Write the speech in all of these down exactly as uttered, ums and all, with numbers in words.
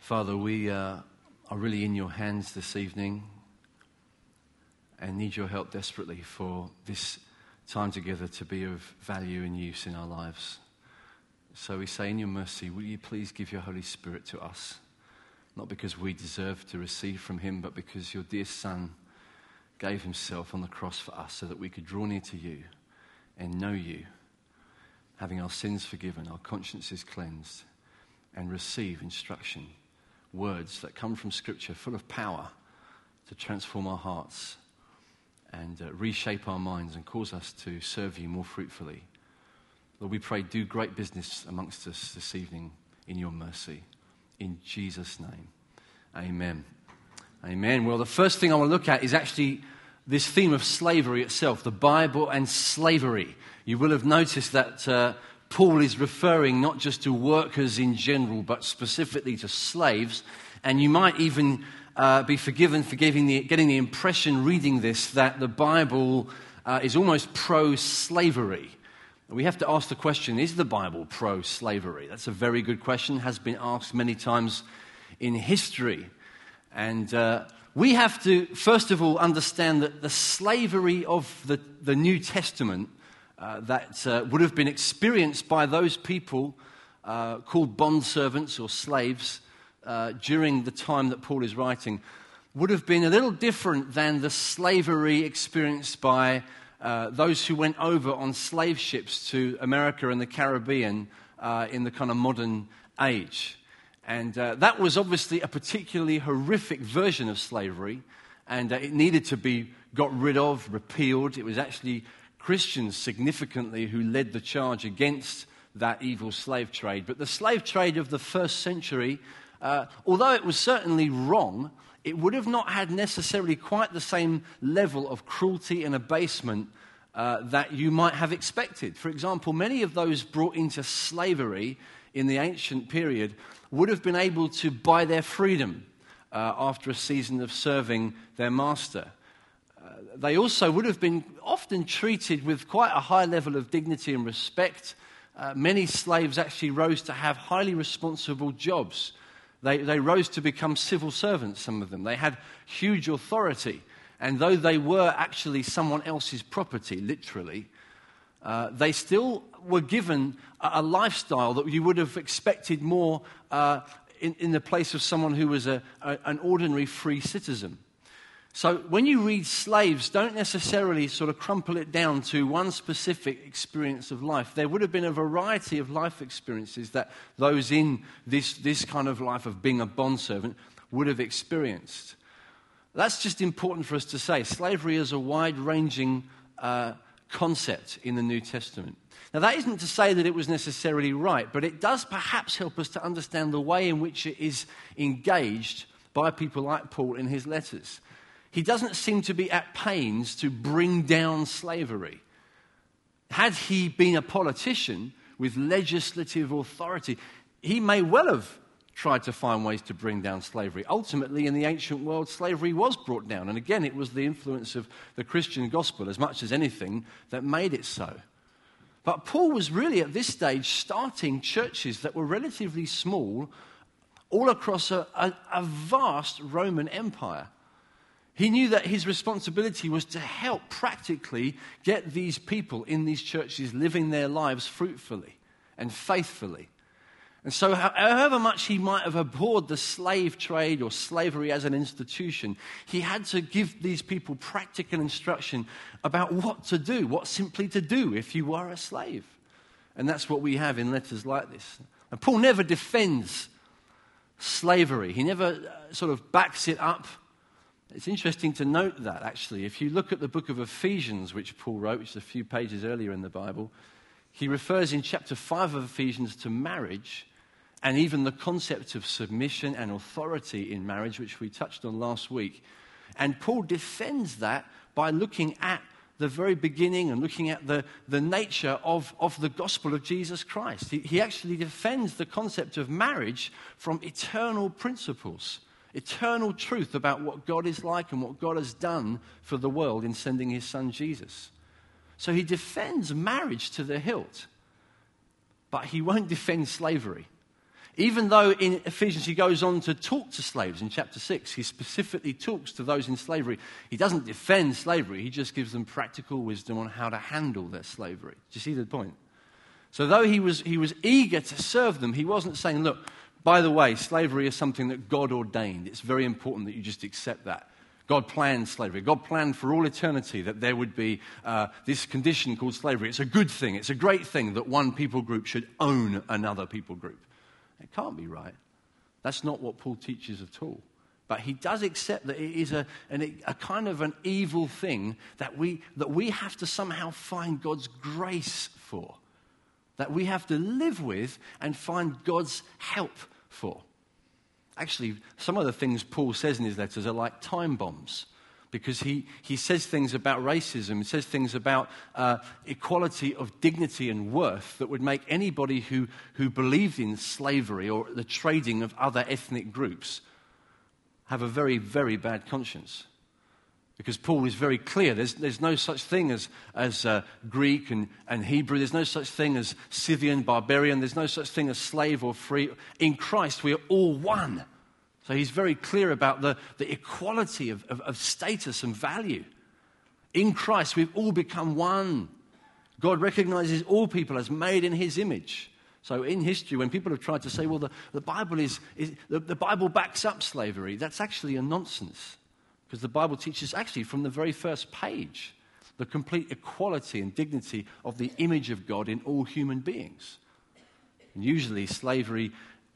Father, we uh, are really in your hands this evening and need your help desperately for this time together to be of value and use in our lives. So we say, in your mercy, will you please give your Holy Spirit to us? Not because we deserve to receive from him, but because your dear Son gave himself on the cross for us so that we could draw near to you and know you, having our sins forgiven, our consciences cleansed, and receive instruction, words that come from Scripture full of power to transform our hearts and uh, reshape our minds and cause us to serve you more fruitfully. Lord, we pray, do great business amongst us this evening in your mercy. In Jesus' name, amen. Amen. Well, the first thing I want to look at is actually this theme of slavery itself, the Bible and slavery. You will have noticed that uh, Paul is referring not just to workers in general, but specifically to slaves. And you might even uh, be forgiven for giving the, getting the impression reading this that the Bible uh, is almost pro-slavery. We have to ask the question, is the Bible pro-slavery? That's a very good question, has been asked many times in history. And uh, we have to, first of all, understand that the slavery of the, the New Testament uh, that uh, would have been experienced by those people uh, called bondservants or slaves uh, during the time that Paul is writing would have been a little different than the slavery experienced by uh, those who went over on slave ships to America and the Caribbean uh, in the kind of modern age. And uh, that was obviously a particularly horrific version of slavery, and uh, it needed to be got rid of, repealed. It was actually Christians significantly who led the charge against that evil slave trade. But the slave trade of the first century, uh, although it was certainly wrong, it would have not had necessarily quite the same level of cruelty and abasement uh, that you might have expected. For example, many of those brought into slavery in the ancient period would have been able to buy their freedom uh, after a season of serving their master. Uh, they also would have been often treated with quite a high level of dignity and respect. Uh, many slaves actually rose to have highly responsible jobs. They, they rose to become civil servants, some of them. They had huge authority. And though they were actually someone else's property, literally, Uh, they still were given a, a lifestyle that you would have expected more uh, in, in the place of someone who was a, a, an ordinary free citizen. So when you read slaves, don't necessarily sort of crumple it down to one specific experience of life. There would have been a variety of life experiences that those in this, this kind of life of being a bondservant would have experienced. That's just important for us to say. Slavery is a wide-ranging uh concept in the New Testament. Now, that isn't to say that it was necessarily right, but it does perhaps help us to understand the way in which it is engaged by people like Paul in his letters. He doesn't seem to be at pains to bring down slavery. Had he been a politician with legislative authority, he may well have tried to find ways to bring down slavery. Ultimately, in the ancient world, slavery was brought down. And again, it was the influence of the Christian gospel, as much as anything, that made it so. But Paul was really, at this stage, starting churches that were relatively small all across a, a, a vast Roman Empire. He knew that his responsibility was to help practically get these people in these churches living their lives fruitfully and faithfully. And so however much he might have abhorred the slave trade or slavery as an institution, he had to give these people practical instruction about what to do, what simply to do if you were a slave. And that's what we have in letters like this. And Paul never defends slavery. He never uh, sort of backs it up. It's interesting to note that, actually. If you look at the book of Ephesians, which Paul wrote, which is a few pages earlier in the Bible, he refers in chapter five of Ephesians to marriage and even the concept of submission and authority in marriage, which we touched on last week. And Paul defends that by looking at the very beginning and looking at the, the nature of, of the gospel of Jesus Christ. He, he actually defends the concept of marriage from eternal principles, eternal truth about what God is like and what God has done for the world in sending his son Jesus. So he defends marriage to the hilt, but he won't defend slavery. Even though in Ephesians he goes on to talk to slaves in chapter six, he specifically talks to those in slavery. He doesn't defend slavery, he just gives them practical wisdom on how to handle their slavery. Do you see the point? So though he was, he was eager to serve them, he wasn't saying, look, by the way, slavery is something that God ordained. It's very important that you just accept that. God planned slavery. God planned for all eternity that there would be uh, this condition called slavery. It's a good thing. It's a great thing that one people group should own another people group. It can't be right. That's not what Paul teaches at all. But he does accept that it is a, an, a kind of an evil thing that we, that we have to somehow find God's grace for. That we have to live with and find God's help for. Actually, some of the things Paul says in his letters are like time bombs. Because he, he says things about racism, he says things about uh, equality of dignity and worth that would make anybody who, who believed in slavery or the trading of other ethnic groups have a very, very bad conscience. Because Paul is very clear, there's, there's no such thing as, as uh, Greek and, and Hebrew, there's no such thing as Scythian, barbarian, there's no such thing as slave or free. In Christ we are all one. So he's very clear about the, the equality of, of, of status and value. In Christ, we've all become one. God recognizes all people as made in his image. So in history, when people have tried to say, well, the, the Bible is, is the, the Bible backs up slavery, that's actually a nonsense. Because the Bible teaches actually from the very first page the complete equality and dignity of the image of God in all human beings. And usually slavery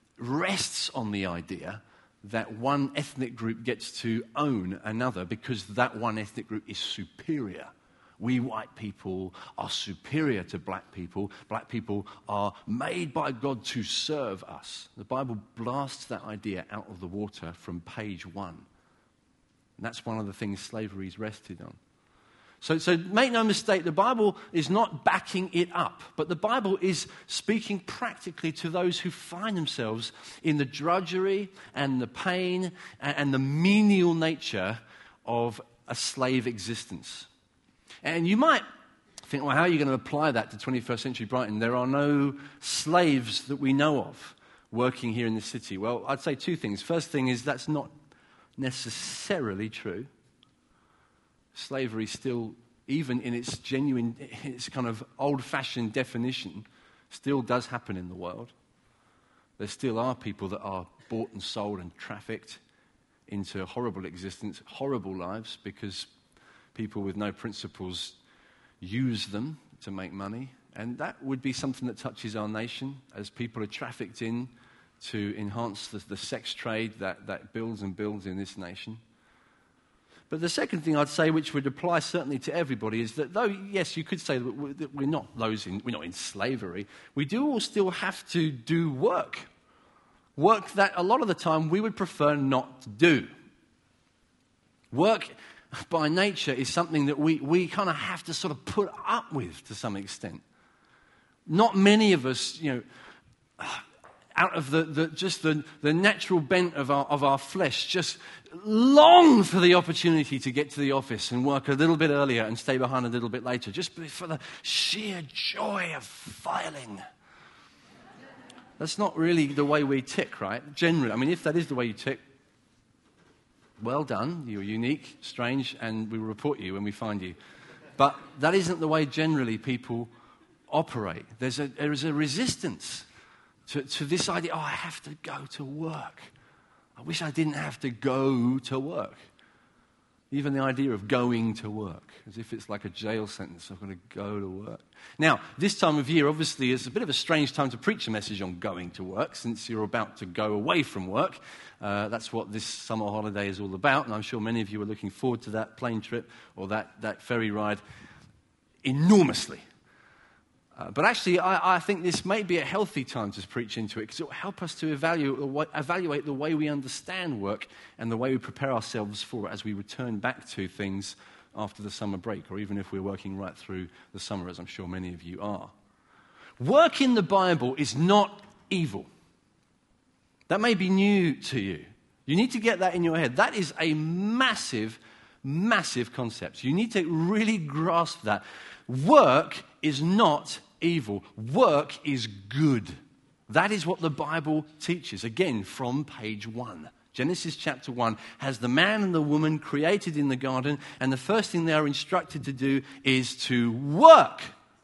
rests on the idea that one ethnic group gets to own another because that one ethnic group is superior. We white people are superior to black people. Black people are made by God to serve us. The Bible blasts that idea out of the water from page one. And that's one of the things slavery is rested on. So, so make no mistake, the Bible is not backing it up, but the Bible is speaking practically to those who find themselves in the drudgery and the pain and, and the menial nature of a slave existence. And you might think, well, how are you going to apply that to twenty-first century Brighton? There are no slaves that we know of working here in the city. Well, I'd say two things. First thing is that's not necessarily true. Slavery still, even in its genuine, its kind of old-fashioned definition, still does happen in the world. There still are people that are bought and sold and trafficked into horrible existence, horrible lives, because people with no principles use them to make money. And that would be something that touches our nation as people are trafficked in to enhance the, the sex trade that, that builds and builds in this nation. But the second thing I'd say, which would apply certainly to everybody, is that though, yes, you could say that we're not those in, we're not in slavery, we do all still have to do work. Work that a lot of the time we would prefer not to do. Work by nature is something that we, we kind of have to sort of put up with to some extent. Not many of us, you know, out of the, the just the, the natural bent of our, of our flesh, just long for the opportunity to get to the office and work a little bit earlier and stay behind a little bit later, just for the sheer joy of filing. That's not really the way we tick, right? Generally, I mean, if that is the way you tick, well done, you're unique, strange, and we will report you when we find you. But that isn't the way generally people operate. There's a, there is a resistance to, to this idea, oh, I have to go to work. I wish I didn't have to go to work. Even the idea of going to work, as if it's like a jail sentence, I've got to go to work. Now, this time of year, obviously, is a bit of a strange time to preach a message on going to work, since you're about to go away from work. Uh, that's what this summer holiday is all about, and I'm sure many of you are looking forward to that plane trip or that, that ferry ride enormously. Uh, but actually, I, I think this may be a healthy time to preach into it, because it will help us to evaluate the, way, evaluate the way we understand work and the way we prepare ourselves for it as we return back to things after the summer break, or even if we're working right through the summer, as I'm sure many of you are. Work in the Bible is not evil. That may be new to you. You need to get that in your head. That is a massive, massive concept. You need to really grasp that. Work is not evil. Work is good. That is what the Bible teaches. Again, from page one. Genesis chapter one has the man and the woman created in the garden, and the first thing they are instructed to do is to work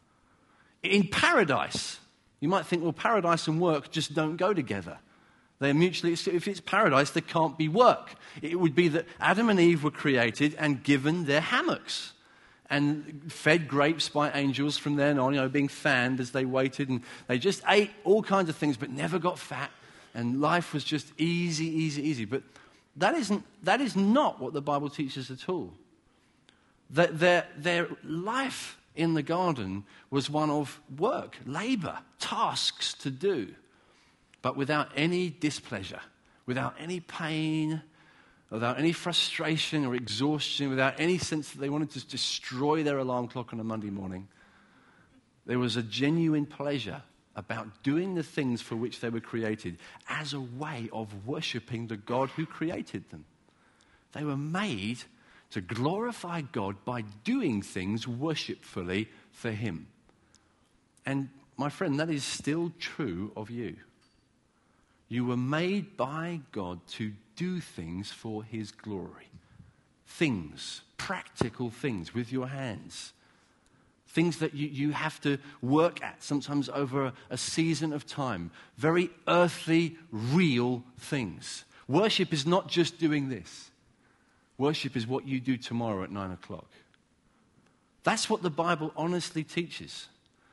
in paradise. You might think, well, paradise and work just don't go together. They're mutually, if it's paradise, there can't be work. It would be that Adam and Eve were created and given their hammocks and fed grapes by angels from then on, you know, being fanned as they waited, and they just ate all kinds of things but never got fat. And life was just easy, easy, easy. But that isn't, that is not what the Bible teaches at all. That their, their life in the garden was one of work, labor, tasks to do, but without any displeasure, without any pain, without any frustration or exhaustion, without any sense that they wanted to destroy their alarm clock on a Monday morning. There was a genuine pleasure about doing the things for which they were created as a way of worshiping the God who created them. They were made to glorify God by doing things worshipfully for Him. And my friend, that is still true of you. You were made by God to do things for His glory. Things, practical things with your hands. Things that you, you have to work at, sometimes over a, a season of time. Very earthly, real things. Worship is not just doing this. Worship is what you do tomorrow at nine o'clock. That's what the Bible honestly teaches.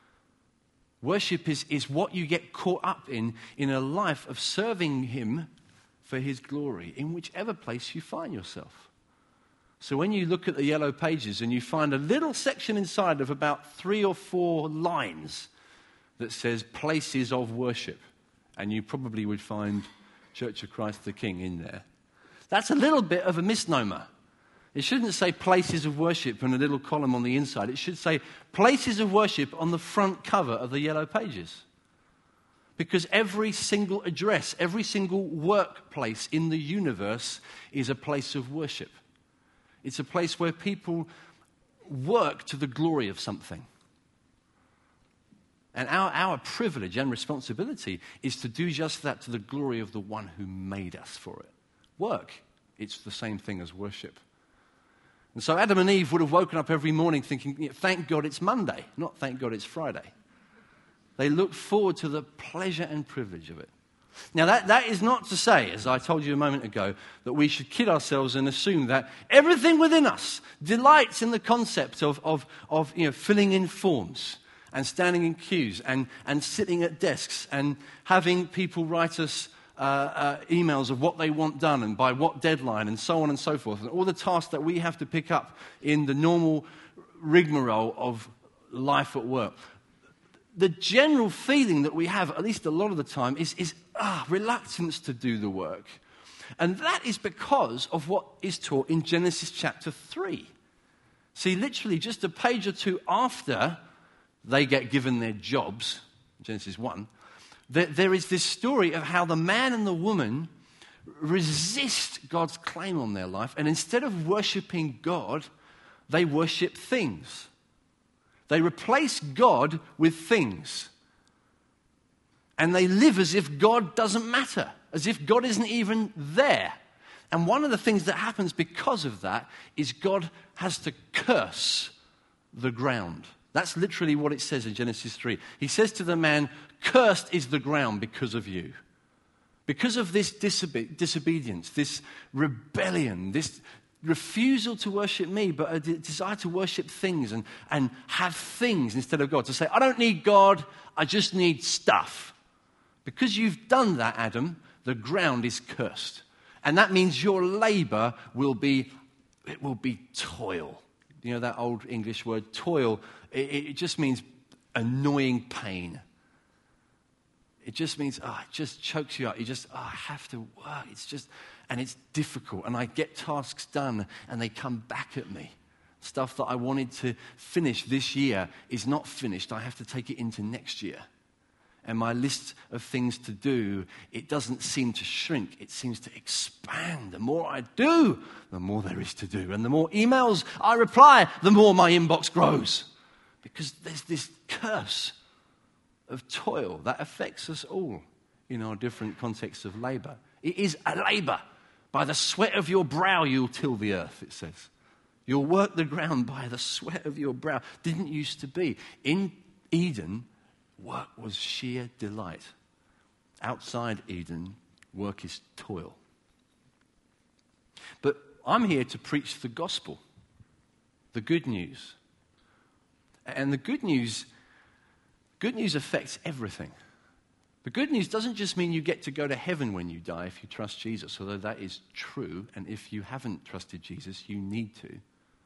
Worship is, is what you get caught up in, in a life of serving Him for His glory, in whichever place you find yourself. So when you look at the yellow pages and you find a little section inside of about three or four lines that says places of worship, and you probably would find Church of Christ the King in there, that's a little bit of a misnomer. It shouldn't say places of worship and a little column on the inside. It should say places of worship on the front cover of the yellow pages. Because every single address, every single workplace in the universe is a place of worship. It's a place where people work to the glory of something. And our, our privilege and responsibility is to do just that to the glory of the one who made us for it. Work, it's the same thing as worship. And so Adam and Eve would have woken up every morning thinking, thank God it's Monday, not thank God it's Friday. They looked forward to the pleasure and privilege of it. Now, that, that is not to say, as I told you a moment ago, that we should kid ourselves and assume that everything within us delights in the concept of, of, of you know, filling in forms and standing in queues and, and sitting at desks and having people write us uh, uh, emails of what they want done and by what deadline and so on and so forth, and all the tasks that we have to pick up in the normal rigmarole of life at work. The general feeling that we have, at least a lot of the time, is, is ah, reluctance to do the work. And that is because of what is taught in Genesis chapter three. See, literally just a page or two after they get given their jobs, Genesis one, there, there is this story of how the man and the woman resist God's claim on their life, and instead of worshiping God, they worship things. They replace God with things. And they live as if God doesn't matter, as if God isn't even there. And one of the things that happens because of that is God has to curse the ground. That's literally what it says in Genesis three. He says to the man, cursed is the ground because of you. Because of this disobe- disobedience, this rebellion, this refusal to worship me, but a de- desire to worship things and, and have things instead of God. To say, I don't need God, I just need stuff. Because you've done that, Adam, the ground is cursed. And that means your labor will be, it will be toil. You know that old English word, toil? It, it just means annoying pain. It just means, oh, it just chokes you up. You just, oh, I have to work. It's just, and it's difficult. And I get tasks done and they come back at me. Stuff that I wanted to finish this year is not finished. I have to take it into next year. And my list of things to do, it doesn't seem to shrink. It seems to expand. The more I do, the more there is to do. And the more emails I reply, the more my inbox grows. Because there's this curse of toil that affects us all in our different contexts of labor. It is a labor. By the sweat of your brow you'll till the earth, it says. You'll work the ground by the sweat of your brow. Didn't used to be. In Eden, work was sheer delight. Outside Eden, work is toil. But I'm here to preach the gospel, the good news. And the good news, good news affects everything. The good news doesn't just mean you get to go to heaven when you die if you trust Jesus, although that is true, and if you haven't trusted Jesus, you need to.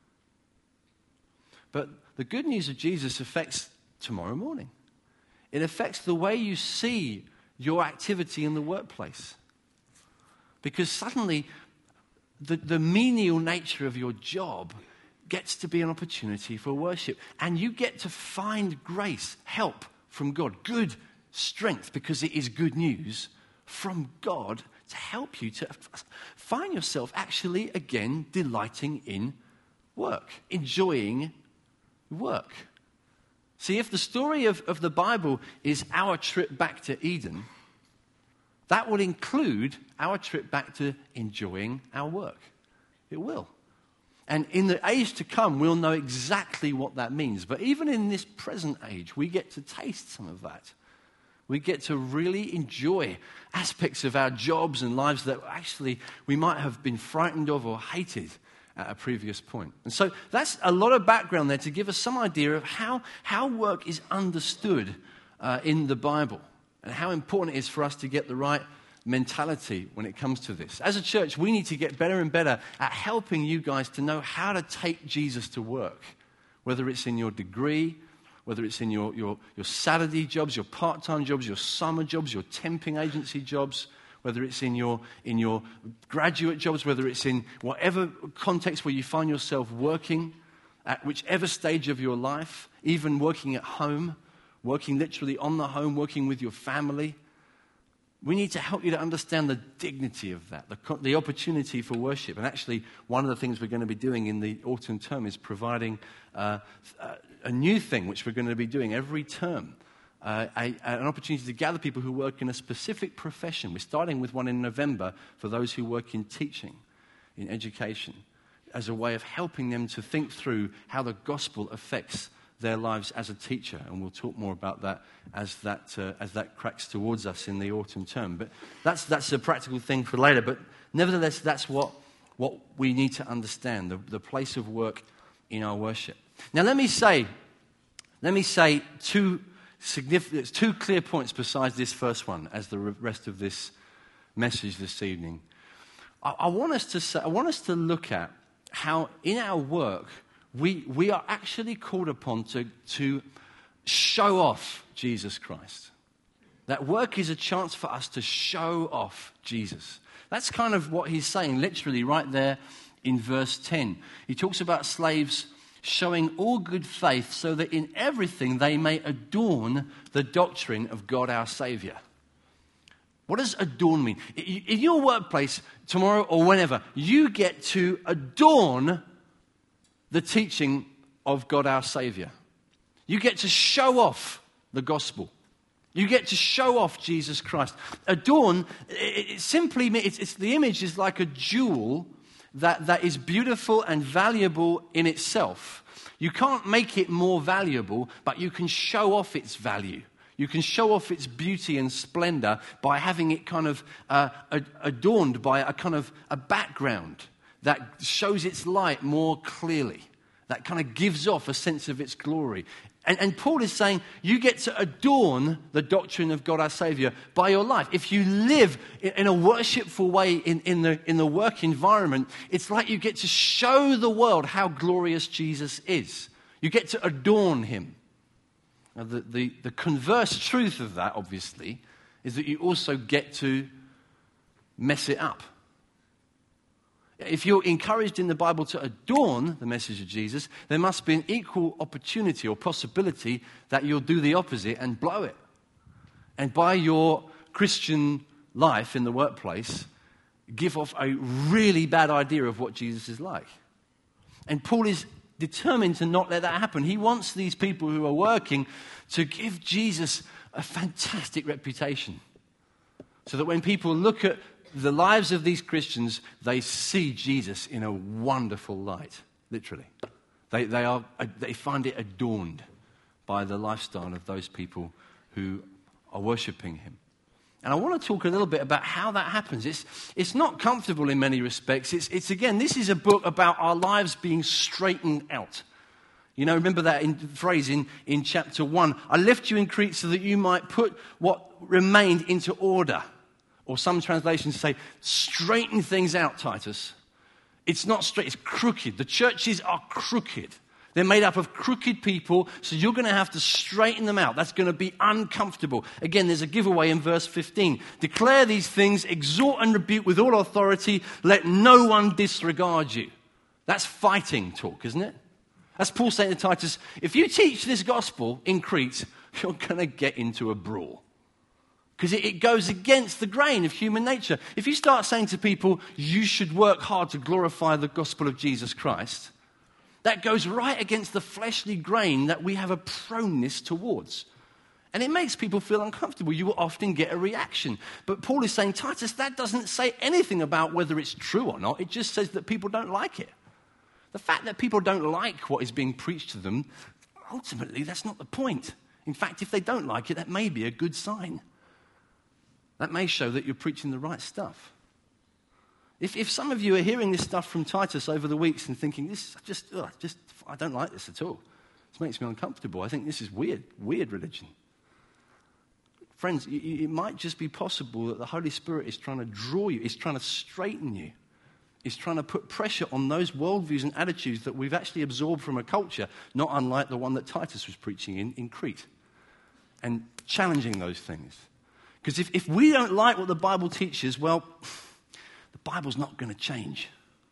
But the good news of Jesus affects tomorrow morning. It affects the way you see your activity in the workplace. Because suddenly, the, the menial nature of your job gets to be an opportunity for worship. And you get to find grace, help from God, good strength, because it is good news from God to help you to find yourself actually again delighting in work, enjoying work. See, if the story of, of the Bible is our trip back to Eden, that will include our trip back to enjoying our work. It will. And in the age to come, we'll know exactly what that means. But even in this present age, we get to taste some of that. We get to really enjoy aspects of our jobs and lives that actually we might have been frightened of or hated at a previous point. And so that's a lot of background there to give us some idea of how, how work is understood uh, in the Bible and how important it is for us to get the right mentality when it comes to this. As a church, we need to get better and better at helping you guys to know how to take Jesus to work, whether it's in your degree, whether it's in your, your, your Saturday jobs, your part-time jobs, your summer jobs, your temping agency jobs, whether it's in your, in your graduate jobs, whether it's in whatever context where you find yourself working, at whichever stage of your life, even working at home, working literally on the home, working with your family. We need to help you to understand the dignity of that, the, the opportunity for worship. And actually, one of the things we're going to be doing in the autumn term is providing uh, a new thing, which we're going to be doing every term, uh, a, an opportunity to gather people who work in a specific profession. We're starting with one in November for those who work in teaching, in education, as a way of helping them to think through how the gospel affects their lives as a teacher, and we'll talk more about that as that uh, as that cracks towards us in the autumn term. But that's that's a practical thing for later. But nevertheless, that's what what we need to understand, the, the place of work in our worship. Now, let me say, let me say two significant, two clear points besides this first one, as the rest of this message this evening. I, I want us to say, I want us to look at how in our work. We, we are actually called upon to, to show off Jesus Christ. That work is a chance for us to show off Jesus. That's kind of what he's saying, literally right there in verse ten. He talks about slaves showing all good faith so that in everything they may adorn the doctrine of God our Savior. What does adorn mean? In your workplace, tomorrow or whenever, you get to adorn the teaching of God our Savior. You get to show off the gospel. You get to show off Jesus Christ. Adorn, it, it simply means, it's, it's, the image is like a jewel that, that is beautiful and valuable in itself. You can't make it more valuable, but you can show off its value. You can show off its beauty and splendor by having it kind of uh, adorned by a kind of a background that shows its light more clearly, that kind of gives off a sense of its glory. And, and Paul is saying you get to adorn the doctrine of God our Savior by your life. If you live in, in a worshipful way in, in, the, in the work environment, it's like you get to show the world how glorious Jesus is. You get to adorn him. Now, the, the, the converse truth of that, obviously, is that you also get to mess it up. If you're encouraged in the Bible to adorn the message of Jesus, there must be an equal opportunity or possibility that you'll do the opposite and blow it. And by your Christian life in the workplace, give off a really bad idea of what Jesus is like. And Paul is determined to not let that happen. He wants these people who are working to give Jesus a fantastic reputation. So that when people look at the lives of these Christians, they see Jesus in a wonderful light, literally. They, they, are, they find it adorned by the lifestyle of those people who are worshipping him. And I want to talk a little bit about how that happens. It's, it's not comfortable in many respects. It's, it's, again, this is a book about our lives being straightened out. You know, remember that in, phrase in, in chapter one. I left you in Crete so that you might put what remained into order. Or some translations say, straighten things out, Titus. It's not straight, it's crooked. The churches are crooked. They're made up of crooked people, so you're going to have to straighten them out. That's going to be uncomfortable. Again, there's a giveaway in verse fifteen. Declare these things, exhort and rebuke with all authority, let no one disregard you. That's fighting talk, isn't it? That's Paul saying to Titus, if you teach this gospel in Crete, you're going to get into a brawl. Because it, it goes against the grain of human nature. If you start saying to people, you should work hard to glorify the gospel of Jesus Christ, that goes right against the fleshly grain that we have a proneness towards. And it makes people feel uncomfortable. You will often get a reaction. But Paul is saying, Titus, that doesn't say anything about whether it's true or not. It just says that people don't like it. The fact that people don't like what is being preached to them, ultimately, that's not the point. In fact, if they don't like it, that may be a good sign. That may show that you're preaching the right stuff. If, if some of you are hearing this stuff from Titus over the weeks and thinking, this just, ugh, just, I don't like this at all. This makes me uncomfortable. I think this is weird, weird religion. Friends, it might just be possible that the Holy Spirit is trying to draw you, is trying to straighten you, is trying to put pressure on those worldviews and attitudes that we've actually absorbed from a culture, not unlike the one that Titus was preaching in, in Crete, and challenging those things. Because if, if we don't like what the Bible teaches, well, the Bible's not going to change.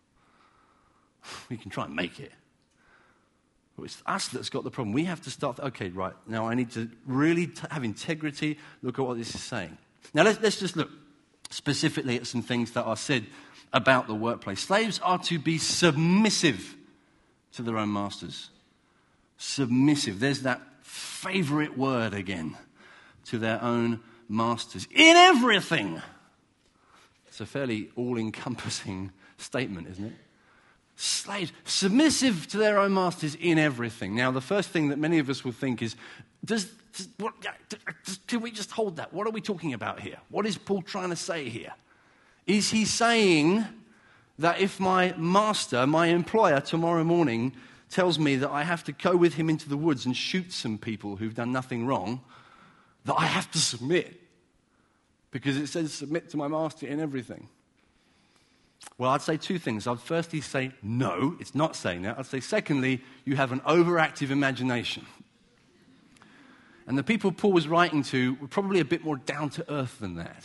We can try and make it. But it's us that's got the problem. We have to start, okay, right, now I need to really t- have integrity, look at what this is saying. Now let's, let's just look specifically at some things that are said about the workplace. Slaves are to be submissive to their own masters. Submissive. There's that favorite word again, to their own masters. In everything. It's a fairly all-encompassing statement, isn't it? Slaves, submissive to their own masters in everything. Now, the first thing that many of us will think is, does, does what, can we just hold that? What are we talking about here? What is Paul trying to say here? Is he saying that if my master, my employer, tomorrow morning tells me that I have to go with him into the woods and shoot some people who've done nothing wrong, that I have to submit? Because it says submit to my master in everything. Well, I'd say two things. I'd firstly say, no, it's not saying that. I'd say, secondly, you have an overactive imagination. And the people Paul was writing to were probably a bit more down to earth than that.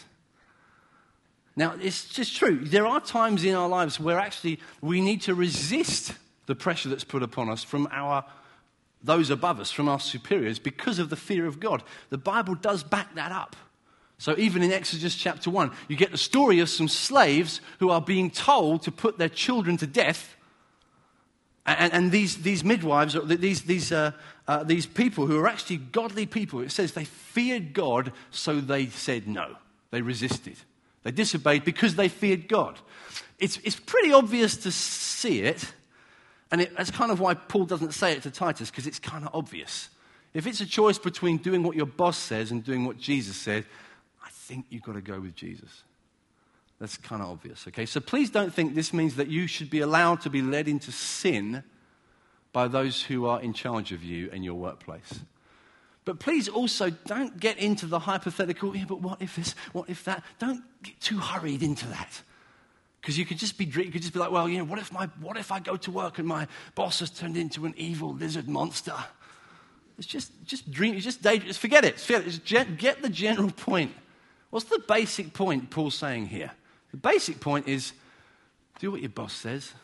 Now, it's just true. There are times in our lives where actually we need to resist the pressure that's put upon us from our those above us, from our superiors, because of the fear of God. The Bible does back that up. So even in Exodus chapter one, you get the story of some slaves who are being told to put their children to death. And, and these, these midwives, or these, these, uh, uh, these people who are actually godly people, it says they feared God, so they said no. They resisted. They disobeyed because they feared God. It's, it's pretty obvious to see it. And it, that's kind of why Paul doesn't say it to Titus, because it's kind of obvious. If it's a choice between doing what your boss says and doing what Jesus said, I think you've got to go with Jesus. That's kind of obvious, okay? So please don't think this means that you should be allowed to be led into sin by those who are in charge of you in your workplace. But please also don't get into the hypothetical, yeah, but what if this, what if that? Don't get too hurried into that. Because you could just be, you could just be like, well, you know, what if my, what if I go to work and my boss has turned into an evil lizard monster? It's just, just dream, just day, just forget it. Forget it. Just get, get the general point. What's the basic point Paul's saying here? The basic point is, do what your boss says.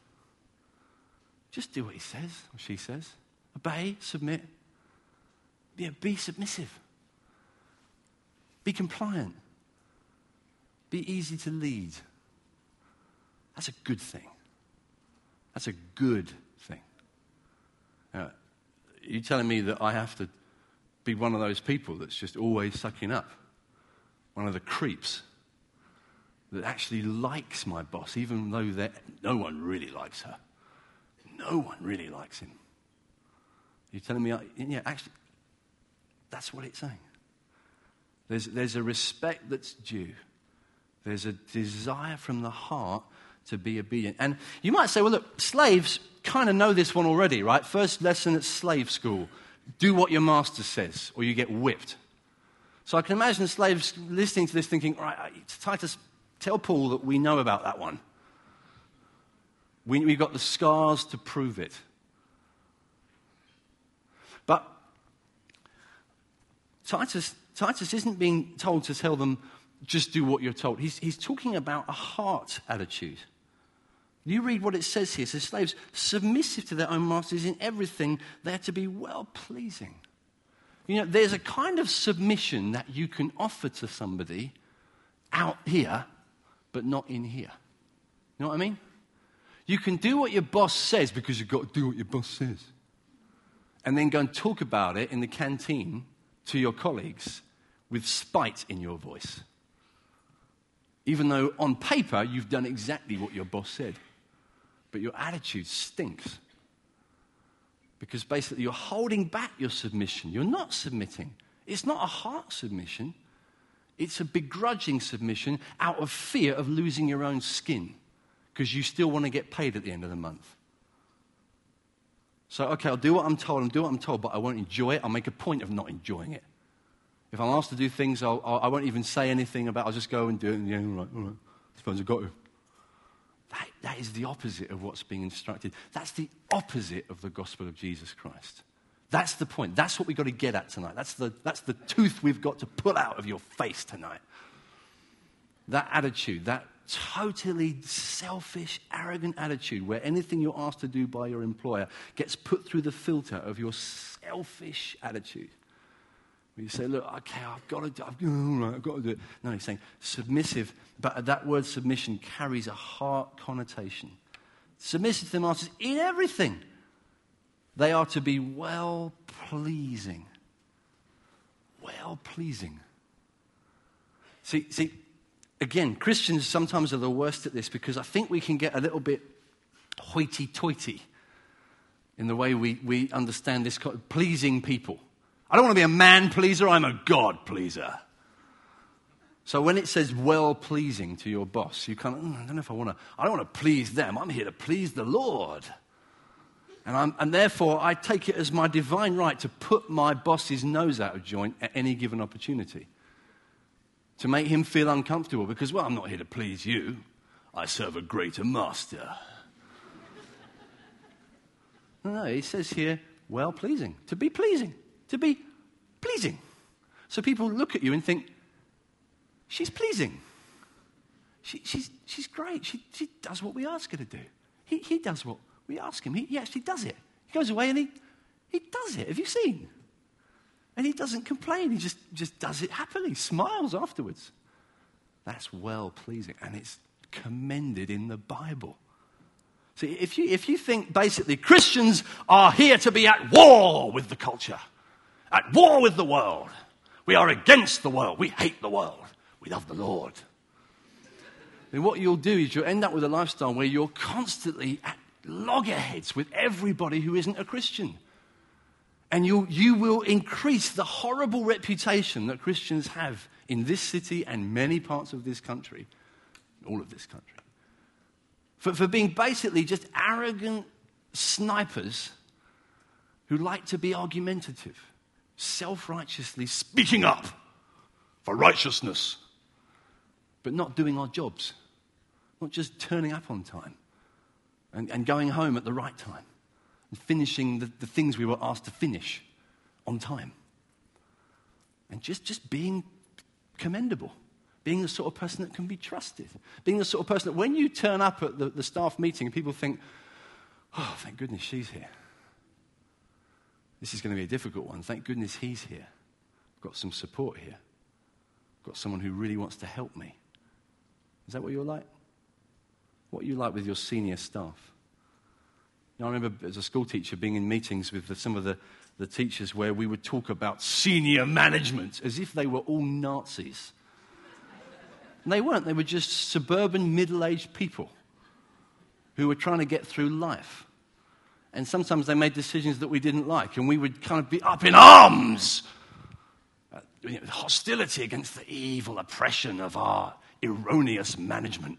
Just do what he says or she says. Obey, submit. Yeah, be submissive. Be compliant. Be easy to lead. That's a good thing. That's a good thing. Now, are you telling me that I have to be one of those people that's just always sucking up. One of the creeps that actually likes my boss, even though no one really likes her. No one really likes him. You're telling me, yeah, actually, that's what it's saying. There's, there's a respect that's due. There's a desire from the heart to be obedient. And you might say, well, look, slaves kind of know this one already, right? First lesson at slave school, do what your master says or you get whipped. So I can imagine slaves listening to this thinking, all right, Titus, tell Paul that we know about that one. We, we've got the scars to prove it. But Titus, Titus isn't being told to tell them, just do what you're told. He's, he's talking about a heart attitude. You read what it says here. It says, slaves, submissive to their own masters in everything, they're to be well-pleasing. You know, there's a kind of submission that you can offer to somebody out here, but not in here. You know what I mean? You can do what your boss says because you've got to do what your boss says. And then go and talk about it in the canteen to your colleagues with spite in your voice. Even though on paper you've done exactly what your boss said. But your attitude stinks. Because basically you're holding back your submission. You're not submitting. It's not a heart submission. It's a begrudging submission out of fear of losing your own skin. Because you still want to get paid at the end of the month. So, okay, I'll do what I'm told, I'll do what I'm told, but I won't enjoy it. I'll make a point of not enjoying it. If I'm asked to do things, I'll, I'll, I won't even say anything about it. I'll just go and do it. And yeah, all right, all right. I suppose I've got to. That, that is the opposite of what's being instructed. That's the opposite of the gospel of Jesus Christ. That's the point. That's what we've got to get at tonight. That's the, that's the tooth we've got to pull out of your face tonight. That attitude, that totally selfish, arrogant attitude where anything you're asked to do by your employer gets put through the filter of your selfish attitude. Where you say, look, okay, I've got to do I've, all right, I've got to do it. No, he's saying submissive, but that word submission carries a heart connotation. Submissive to the masters in everything. They are to be well-pleasing. Well-pleasing. See, see, again, Christians sometimes are the worst at this because I think we can get a little bit hoity-toity in the way we, we understand this kind of pleasing people. I don't want to be a man pleaser, I'm a God pleaser. So when it says well-pleasing to your boss, you kind of, mm, I don't know if I want to, I don't want to please them, I'm here to please the Lord. And, I'm, and therefore, I take it as my divine right to put my boss's nose out of joint at any given opportunity. To make him feel uncomfortable because, well, I'm not here to please you. I serve a greater master. No, no, he says here, well-pleasing, to be pleasing. To be pleasing. So people look at you and think, she's pleasing. She, she's, she's great. She, she does what we ask her to do. He, he does what we ask him. He, he actually does it. He goes away and he, he does it. Have you seen? And he doesn't complain. He just, just does it happily, smiles afterwards. That's well-pleasing. And it's commended in the Bible. See, if you, if you think basically Christians are here to be at war with the culture, at war with the world. We are against the world. We hate the world. We love the Lord. Then what you'll do is you'll end up with a lifestyle where you're constantly at loggerheads with everybody who isn't a Christian. And you you will increase the horrible reputation that Christians have in this city and many parts of this country, all of this country, for, for being basically just arrogant snipers who like to be argumentative. Self-righteously speaking up for righteousness, but not doing our jobs, not just turning up on time and, and going home at the right time and finishing the, the things we were asked to finish on time and just, just being commendable, being the sort of person that can be trusted, being the sort of person that when you turn up at the, the staff meeting and people think, oh, thank goodness she's here. This is going to be a difficult one. Thank goodness he's here. I've got some support here. I've got someone who really wants to help me. Is that what you're like? What are you like with your senior staff? You know, I remember as a school teacher being in meetings with the, some of the, the teachers where we would talk about senior management as if they were all Nazis. And they weren't. They were just suburban middle-aged people who were trying to get through life. And sometimes they made decisions that we didn't like, and we would kind of be up in arms. Uh, you know, hostility against the evil oppression of our erroneous management.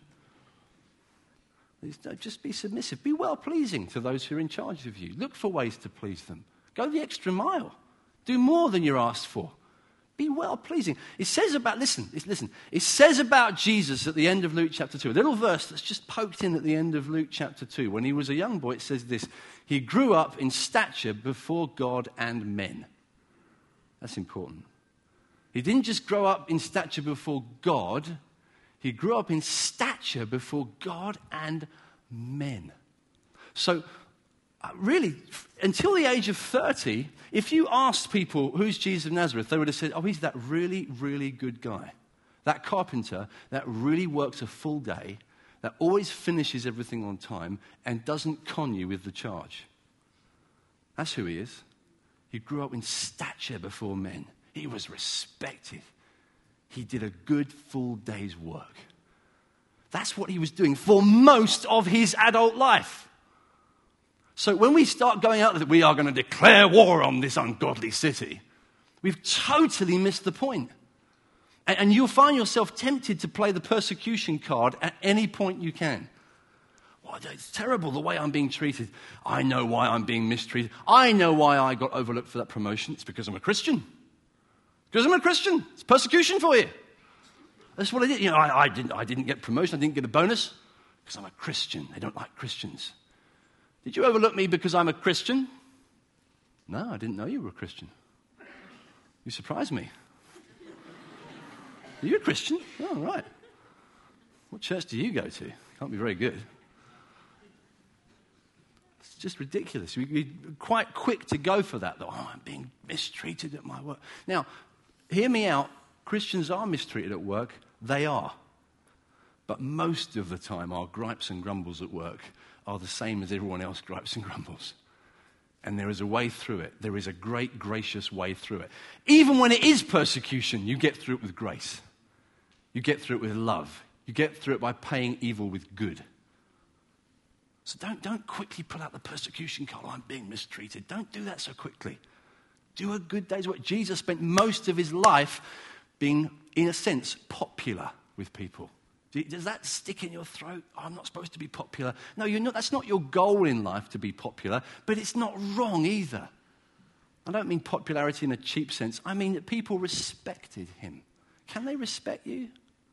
Just be submissive. Be well-pleasing to those who are in charge of you. Look for ways to please them. Go the extra mile. Do more than you're asked for. Be well-pleasing. It says about, listen, listen, it says about Jesus at the end of Luke chapter two, a little verse that's just poked in at the end of Luke chapter two. When he was a young boy, it says this, he grew up in stature before God and men. That's important. He didn't just grow up in stature before God, he grew up in stature before God and men. So, uh, really, f- until the age of thirty, if you asked people, who's Jesus of Nazareth, they would have said, oh, he's that really, really good guy. That carpenter that really works a full day, that always finishes everything on time, and doesn't con you with the charge. That's who he is. He grew up in stature before men. He was respected. He did a good full day's work. That's what he was doing for most of his adult life. So when we start going out that we are going to declare war on this ungodly city, we've totally missed the point. And, and you'll find yourself tempted to play the persecution card at any point you can. Well, it's terrible the way I'm being treated. I know why I'm being mistreated. I know why I got overlooked for that promotion. It's because I'm a Christian. Because I'm a Christian. It's persecution for you. That's what I did. You know, I, I didn't. I didn't get promotion. I didn't get a bonus because I'm a Christian. They don't like Christians. Did you overlook me because I'm a Christian? No, I didn't know you were a Christian. You surprised me. Are you a Christian? Oh, right. What church do you go to? Can't be very good. It's just ridiculous. We, we're quite quick to go for that, though. Oh, I'm being mistreated at my work. Now, hear me out. Christians are mistreated at work. They are. But most of the time, our gripes and grumbles at work are the same as everyone else gripes and grumbles. And there is a way through it. There is a great, gracious way through it. Even when it is persecution, you get through it with grace. You get through it with love. You get through it by paying evil with good. So don't, don't quickly pull out the persecution card. Oh, I'm being mistreated. Don't do that so quickly. Do a good day's work. Jesus spent most of his life being, in a sense, popular with people. Does that stick in your throat? Oh, I'm not supposed to be popular. No, you're not. That's not your goal in life, to be popular, but it's not wrong either. I don't mean popularity in a cheap sense. I mean that people respected him. Can they respect you?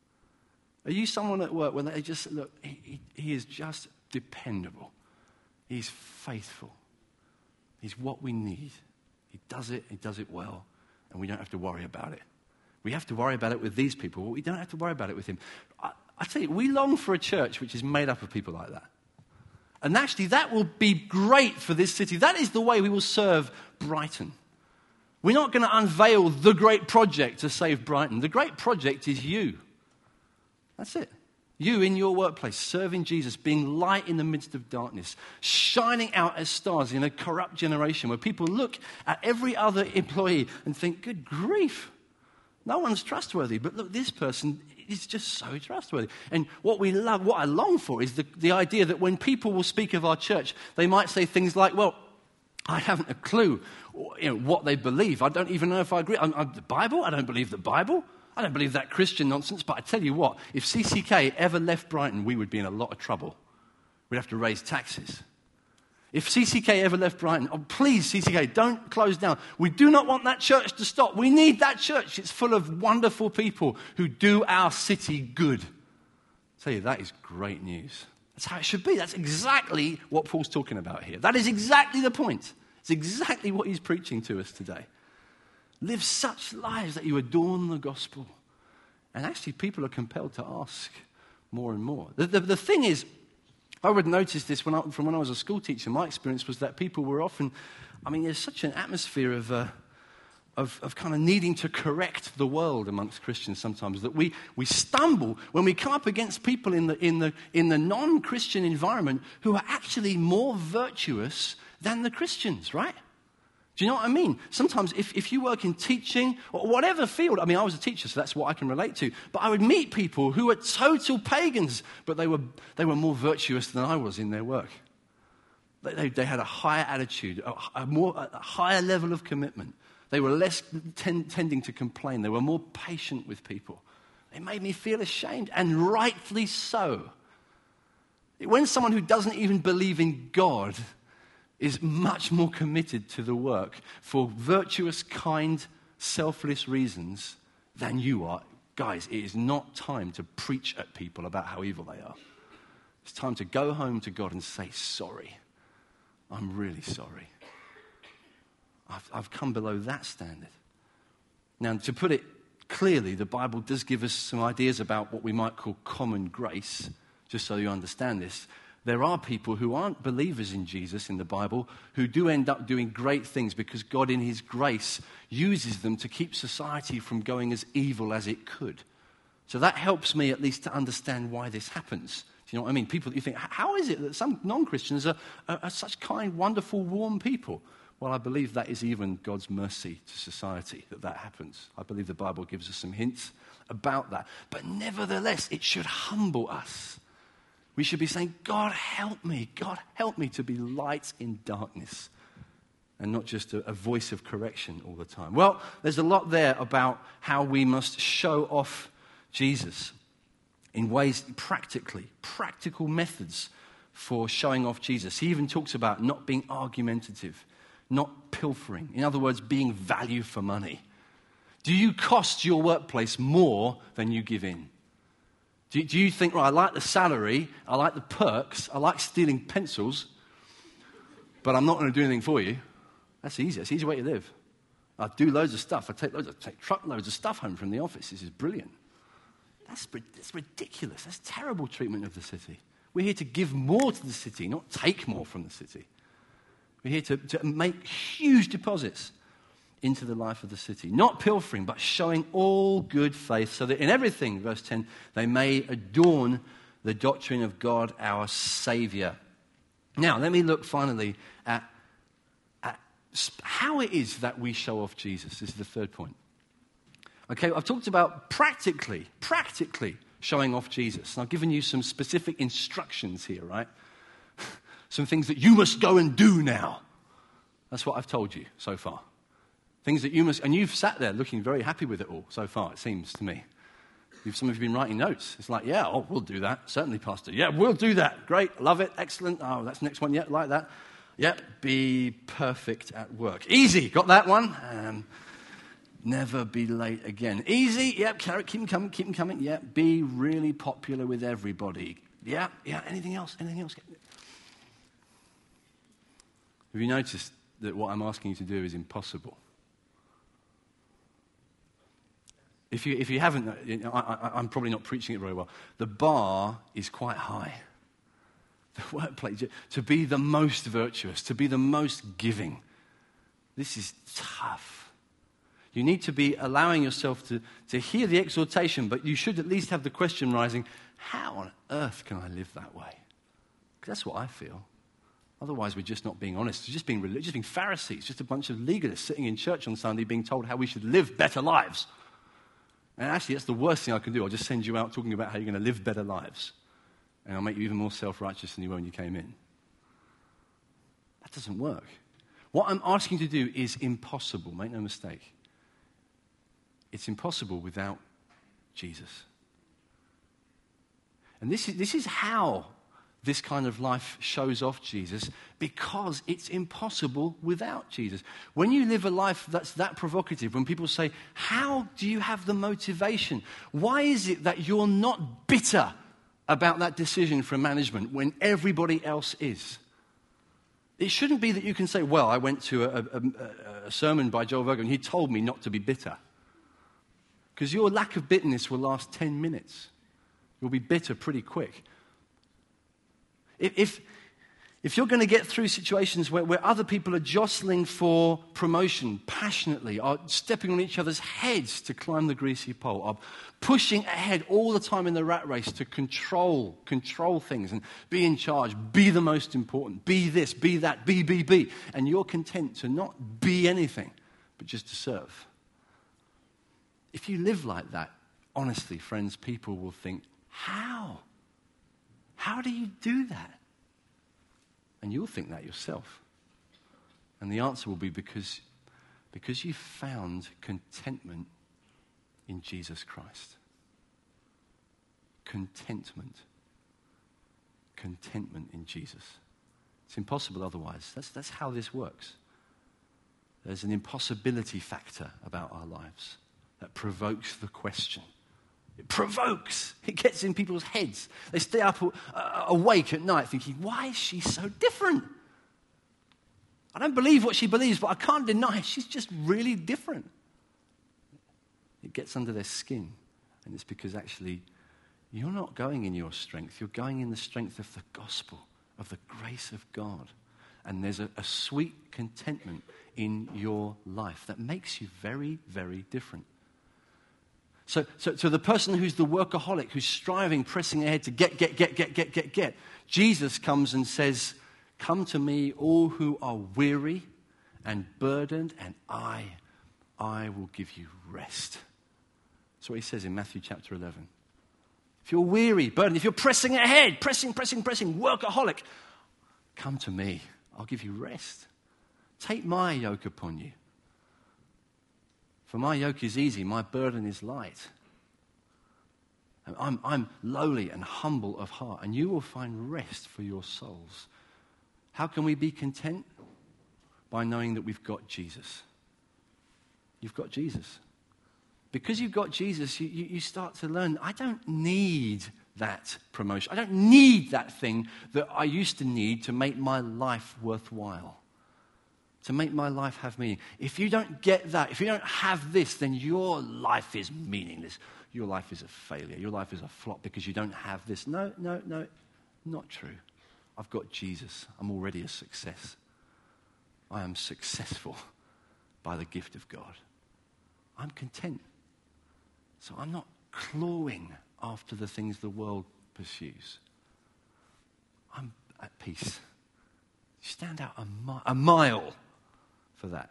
Are you someone at work when they just, look, he, he, he is just dependable. He's faithful. He's what we need. He does it, he does it well, and we don't have to worry about it. We have to worry about it with these people, but we don't have to worry about it with him. I, I tell you, we long for a church which is made up of people like that. And actually, that will be great for this city. That is the way we will serve Brighton. We're not going to unveil the great project to save Brighton. The great project is you. That's it. You in your workplace, serving Jesus, being light in the midst of darkness, shining out as stars in a corrupt generation where people look at every other employee and think, good grief, no one's trustworthy. But look, this person is just so trustworthy. And what we love, what I long for is the, the idea that when people will speak of our church, they might say things like, well, I haven't a clue you know, what they believe. I don't even know if I agree. I'm, I'm, the Bible? I don't believe the Bible. I don't believe that Christian nonsense. But I tell you what, if C C K ever left Brighton, we would be in a lot of trouble. We'd have to raise taxes. If C C K ever left Brighton, oh, please, C C K, don't close down. We do not want that church to stop. We need that church. It's full of wonderful people who do our city good. I tell you, that is great news. That's how it should be. That's exactly what Paul's talking about here. That is exactly the point. It's exactly what he's preaching to us today. Live such lives that you adorn the gospel. And actually, people are compelled to ask more and more. The, the, the thing is, I would notice this when I, from when I was a school teacher. My experience was that people were often, I mean, there's such an atmosphere of, uh, of, of kind of needing to correct the world amongst Christians sometimes, that we, we stumble when we come up against people in the, in the, in the non-Christian environment who are actually more virtuous than the Christians, right? Do you know what I mean? Sometimes if, if you work in teaching or whatever field, I mean, I was a teacher, so that's what I can relate to, but I would meet people who were total pagans, but they were, they were more virtuous than I was in their work. They, they, they had a higher attitude, a, a, more, a higher level of commitment. They were less ten, tending to complain. They were more patient with people. They made me feel ashamed, and rightfully so. When someone who doesn't even believe in God is much more committed to the work for virtuous, kind, selfless reasons than you are, guys, it is not time to preach at people about how evil they are. It's time to go home to God and say, sorry. I'm really sorry. I've, I've come below that standard. Now, to put it clearly, the Bible does give us some ideas about what we might call common grace, just so you understand this. There are people who aren't believers in Jesus in the Bible who do end up doing great things because God in his grace uses them to keep society from going as evil as it could. So that helps me at least to understand why this happens. Do you know what I mean? People, you think, how is it that some non-Christians are, are, are such kind, wonderful, warm people? Well, I believe that is even God's mercy to society that that happens. I believe the Bible gives us some hints about that. But nevertheless, it should humble us. We should be saying, God, help me. God, help me to be light in darkness and not just a, a voice of correction all the time. Well, there's a lot there about how we must show off Jesus in ways, practically, practical methods for showing off Jesus. He even talks about not being argumentative, not pilfering. In other words, being value for money. Do you cost your workplace more than you give in? Do you, do you think, right, I like the salary, I like the perks, I like stealing pencils, but I'm not going to do anything for you? That's easy. That's an easy way to live. I do loads of stuff. I take loads, I take truckloads of stuff home from the office. This is brilliant. That's, that's ridiculous. That's terrible treatment of the city. We're here to give more to the city, not take more from the city. We're here to, to make huge deposits into the life of the city. Not pilfering, but showing all good faith, so that in everything, verse ten, they may adorn the doctrine of God our Savior. Now, let me look finally at, at how it is that we show off Jesus. This is the third point. Okay, I've talked about practically, practically showing off Jesus. And I've given you some specific instructions here, right? Some things that you must go and do now. That's what I've told you so far. Things that you must, and you've sat there looking very happy with it all so far, it seems to me. You've, some of you have been writing notes. It's like, yeah, oh, we'll do that. Certainly, Pastor. Yeah, we'll do that. Great, love it, excellent. Oh, that's the next one. Yeah, like that. Yep, be perfect at work. Easy, got that one? Um, never be late again. Easy, yep, carrot, keep them coming, keep them coming. Yep, be really popular with everybody. Yeah, yeah, anything else, anything else? Have you noticed that what I'm asking you to do is impossible? If you, if you haven't, you know, I, I, I'm probably not preaching it very well. The bar is quite high. The workplace, to be the most virtuous, to be the most giving. This is tough. You need to be allowing yourself to, to hear the exhortation, but you should at least have the question rising, how on earth can I live that way? Because that's what I feel. Otherwise, we're just not being honest. We're just being religious, being Pharisees, just a bunch of legalists sitting in church on Sunday being told how we should live better lives. And actually, that's the worst thing I can do. I'll just send you out talking about how you're going to live better lives. And I'll make you even more self-righteous than you were when you came in. That doesn't work. What I'm asking you to do is impossible. Make no mistake. It's impossible without Jesus. And this is, this is how this kind of life shows off Jesus, because it's impossible without Jesus. When you live a life that's that provocative, when people say, how do you have the motivation? Why is it that you're not bitter about that decision from management when everybody else is? It shouldn't be that you can say, well, I went to a, a, a sermon by Joel Verga and he told me not to be bitter. Because your lack of bitterness will last ten minutes. You'll be bitter pretty quick. If, if, If you're going to get through situations where, where other people are jostling for promotion passionately, are stepping on each other's heads to climb the greasy pole, are pushing ahead all the time in the rat race to control, control things and be in charge, be the most important, be this, be that, be, be, be, and you're content to not be anything, but just to serve. If you live like that, honestly, friends, people will think, how? How do you do that? And you'll think that yourself. And the answer will be because, because you found contentment in Jesus Christ. Contentment. Contentment in Jesus. It's impossible otherwise. That's, that's how this works. There's an impossibility factor about our lives that provokes the question. It provokes. It gets in people's heads. They stay up uh, awake at night thinking, why is she so different? I don't believe what she believes, but I can't deny she's just really different. It gets under their skin. And it's because actually you're not going in your strength. You're going in the strength of the gospel, of the grace of God. And there's a, a sweet contentment in your life that makes you very, very different. So, so, so the person who's the workaholic, who's striving, pressing ahead to get, get, get, get, get, get, get, Jesus comes and says, come to me, all who are weary and burdened, and I, I will give you rest. That's what he says in Matthew chapter eleven. If you're weary, burdened, if you're pressing ahead, pressing, pressing, pressing, workaholic, come to me. I'll give you rest. Take my yoke upon you. For my yoke is easy, my burden is light. I'm, I'm lowly and humble of heart, and you will find rest for your souls. How can we be content? By knowing that we've got Jesus. You've got Jesus. Because you've got Jesus, you, you, you start to learn, I don't need that promotion. I don't need that thing that I used to need to make my life worthwhile. To make my life have meaning. If you don't get that, if you don't have this, then your life is meaningless. Your life is a failure. Your life is a flop because you don't have this. No, no, no, not true. I've got Jesus. I'm already a success. I am successful by the gift of God. I'm content. So I'm not clawing after the things the world pursues. I'm at peace. Stand out a, mi- a mile for that.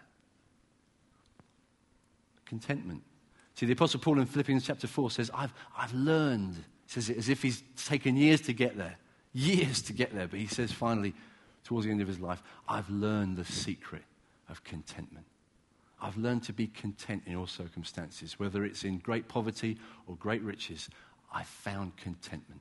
Contentment. See, the Apostle Paul in Philippians chapter four says, I've, I've learned. He says it as if he's taken years to get there. Years to get there. But he says finally, towards the end of his life, I've learned the secret of contentment. I've learned to be content in all circumstances. Whether it's in great poverty or great riches, I found contentment.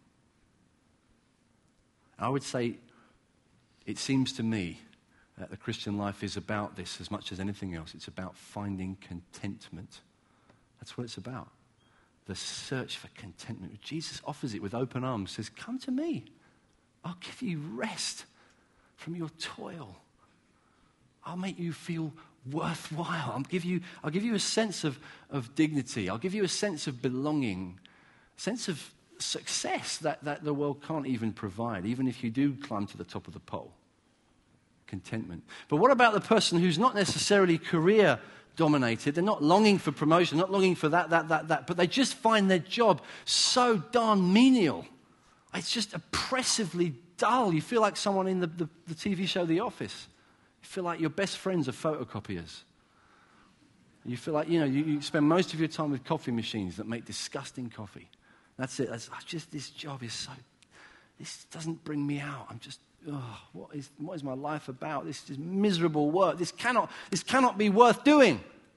I would say, it seems to me that the Christian life is about this as much as anything else. It's about finding contentment. That's what it's about. The search for contentment. Jesus offers it with open arms, says, come to me. I'll give you rest from your toil. I'll make you feel worthwhile. I'll give you, I'll give you a sense of, of dignity. I'll give you a sense of belonging, a sense of success that, that the world can't even provide, even if you do climb to the top of the pole. Contentment. But what about the person who's not necessarily career dominated? They're not longing for promotion, not longing for that, that, that, that, but they just find their job so darn menial. It's just oppressively dull. You feel like someone in the, the, the T V show The Office. You feel like your best friends are photocopiers. You feel like, you know, you, you spend most of your time with coffee machines that make disgusting coffee. That's it. That's, just this job is so, this doesn't bring me out. I'm just, oh, what is, what is my life about? This is miserable work. This cannot, this cannot be worth doing.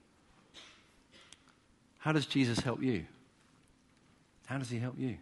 How does Jesus help you? How does he help you?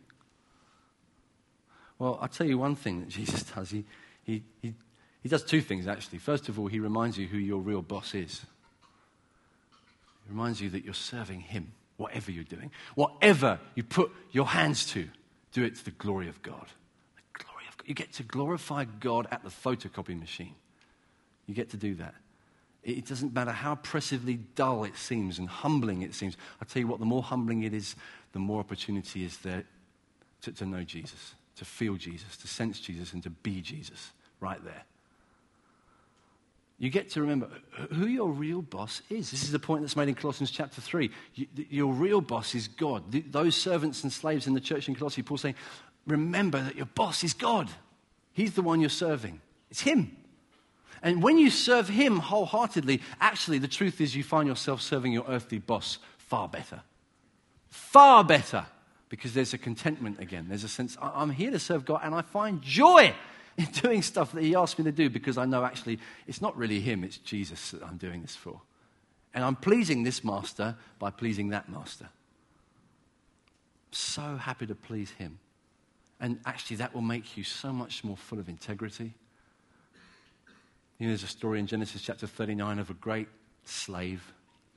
Well, I'll tell you one thing that Jesus does. He, he, he, he does two things, actually. First of all, he reminds you who your real boss is. He reminds you that you're serving him, whatever you're doing. Whatever you put your hands to, do it to the glory of God. The glory of God. You get to glorify God at the photocopy machine. You get to do that. It doesn't matter how oppressively dull it seems and humbling it seems. I'll tell you what, the more humbling it is, the more opportunity is there to, to know Jesus, to feel Jesus, to sense Jesus, and to be Jesus right there. You get to remember who your real boss is. This is the point that's made in Colossians chapter three. You, your real boss is God. The, those servants and slaves in the church in Colossae, Paul's saying, remember that your boss is God. He's the one you're serving. It's him. And when you serve him wholeheartedly, actually the truth is you find yourself serving your earthly boss far better. Far better. Because there's a contentment again. There's a sense, I'm here to serve God and I find joy in doing stuff that he asked me to do because I know actually it's not really him, it's Jesus that I'm doing this for. And I'm pleasing this master by pleasing that master. So happy to please him. And actually that will make you so much more full of integrity. You know, there's a story in Genesis chapter thirty-nine of a great slave,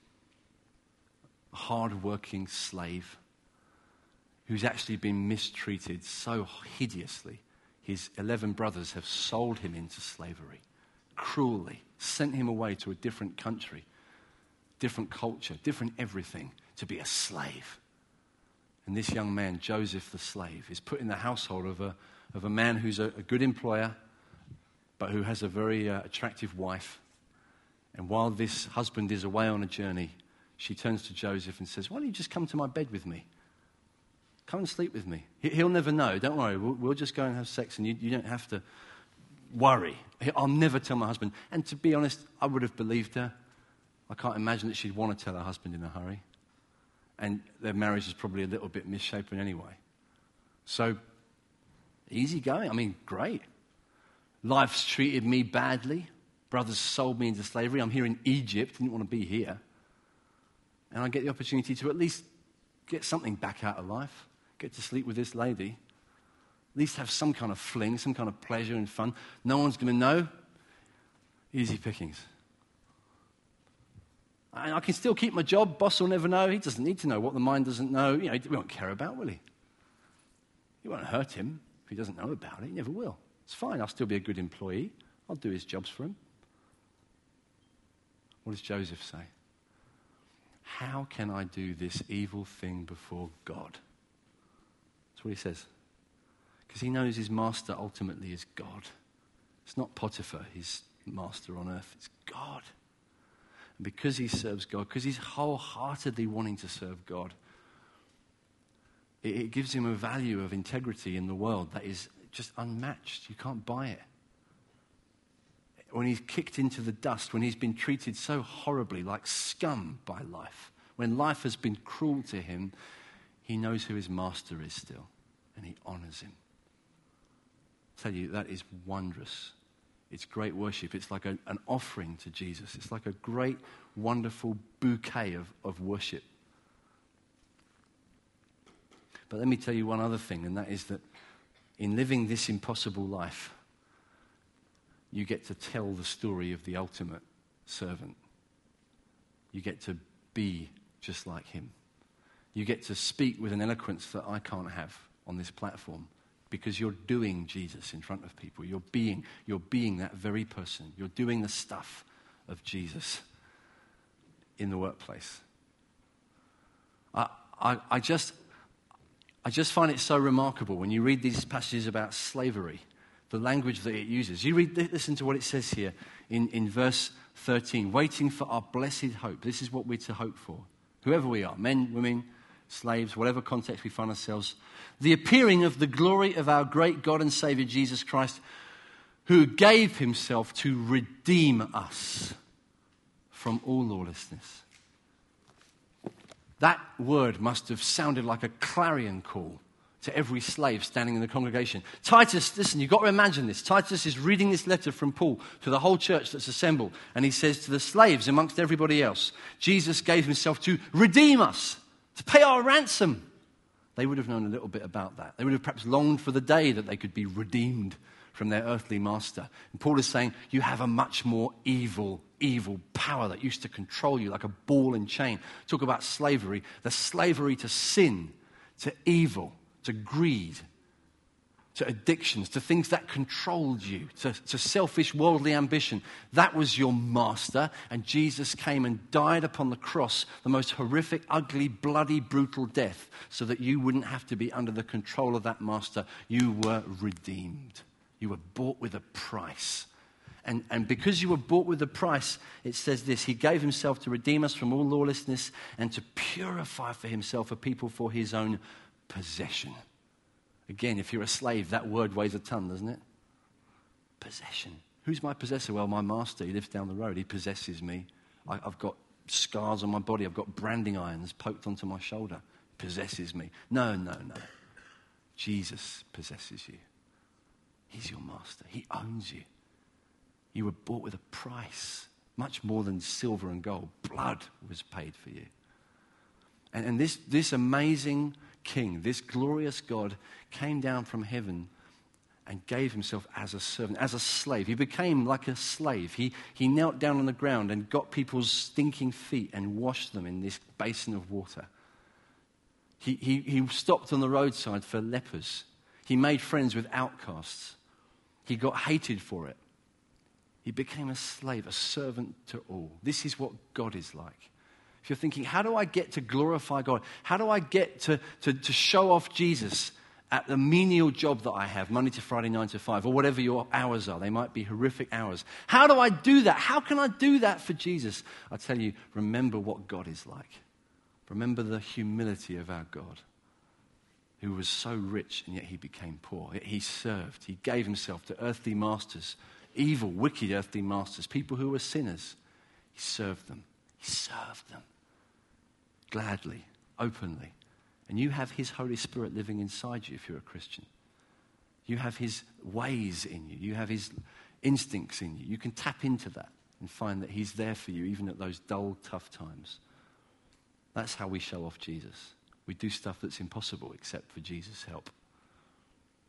a hard-working slave, who's actually been mistreated so hideously. His eleven brothers have sold him into slavery, cruelly, sent him away to a different country, different culture, different everything, to be a slave. And this young man, Joseph the slave, is put in the household of a, of a man who's a, a good employer, but who has a very uh, attractive wife. And while this husband is away on a journey, she turns to Joseph and says, why don't you just come to my bed with me? Come and sleep with me. He'll never know. Don't worry. We'll, we'll just go and have sex and you, you don't have to worry. I'll never tell my husband. And to be honest, I would have believed her. I can't imagine that she'd want to tell her husband in a hurry. And their marriage is probably a little bit misshapen anyway. So, easy going. I mean, great. Life's treated me badly. Brothers sold me into slavery. I'm here in Egypt. Didn't want to be here. And I get the opportunity to at least get something back out of life. Get to sleep with this lady. At least have some kind of fling, some kind of pleasure and fun. No one's going to know. Easy pickings. And I can still keep my job. Boss will never know. He doesn't need to know what the mind doesn't know. You know, he won't care about, will he? He won't hurt him if he doesn't know about it. He never will. It's fine. I'll still be a good employee. I'll do his jobs for him. What does Joseph say? How can I do this evil thing before God? That's what he says. Because he knows his master ultimately is God. It's not Potiphar, his master on earth. It's God. And because he serves God, because he's wholeheartedly wanting to serve God, it, it gives him a value of integrity in the world that is just unmatched. You can't buy it. When he's kicked into the dust, when he's been treated so horribly like scum by life, when life has been cruel to him, he knows who his master is still, and he honors him. I tell you, that is wondrous. It's great worship. It's like a, an offering to Jesus. It's like a great, wonderful bouquet of, of worship. But let me tell you one other thing, and that is that in living this impossible life, you get to tell the story of the ultimate servant. You get to be just like him. You get to speak with an eloquence that I can't have on this platform because you're doing Jesus in front of people. You're being, you're being that very person. You're doing the stuff of Jesus in the workplace. I, I, I just, I just find it so remarkable when you read these passages about slavery, the language that it uses. You read, listen to what it says here in, in verse thirteen. Waiting for our blessed hope. This is what we're to hope for. Whoever we are, men, women, slaves, whatever context we find ourselves. The appearing of the glory of our great God and Savior Jesus Christ, who gave himself to redeem us from all lawlessness. That word must have sounded like a clarion call to every slave standing in the congregation. Titus, listen, you've got to imagine this. Titus is reading this letter from Paul to the whole church that's assembled. And he says to the slaves amongst everybody else, Jesus gave himself to redeem us, to pay our ransom. They would have known a little bit about that. They would have perhaps longed for the day that they could be redeemed from their earthly master. And Paul is saying, you have a much more evil, evil power that used to control you like a ball and chain. Talk about slavery, the slavery to sin, to evil, to greed, to addictions, to things that controlled you, to, to selfish worldly ambition. That was your master, and Jesus came and died upon the cross, the most horrific, ugly, bloody, brutal death, so that you wouldn't have to be under the control of that master. You were redeemed. You were bought with a price. And, and because you were bought with a price, it says this, he gave himself to redeem us from all lawlessness and to purify for himself a people for his own possession. Again, if you're a slave, that word weighs a ton, doesn't it? Possession. Who's my possessor? Well, my master. He lives down the road. He possesses me. I, I've got scars on my body. I've got branding irons poked onto my shoulder. Possesses me. No, no, no. Jesus possesses you. He's your master. He owns you. You were bought with a price, much more than silver and gold. Blood was paid for you. And, and this, this amazing King, this glorious God, came down from heaven and gave himself as a servant, as a slave. He became like a slave. He, he knelt down on the ground and got people's stinking feet and washed them in this basin of water. He, he, he stopped on the roadside for lepers. He made friends with outcasts. He got hated for it. He became a slave, a servant to all. This is what God is like. If you're thinking, how do I get to glorify God? How do I get to, to, to show off Jesus at the menial job that I have, Monday to Friday, nine to five, or whatever your hours are? They might be horrific hours. How do I do that? How can I do that for Jesus? I tell you, remember what God is like. Remember the humility of our God, who was so rich and yet he became poor. He served. He gave himself to earthly masters, evil, wicked earthly masters, people who were sinners. He served them. He served them gladly, openly. And you have his Holy Spirit living inside you if you're a Christian. You have his ways in you. You have his instincts in you. You can tap into that and find that he's there for you even at those dull, tough times. That's how we show off Jesus. We do stuff that's impossible except for Jesus' help.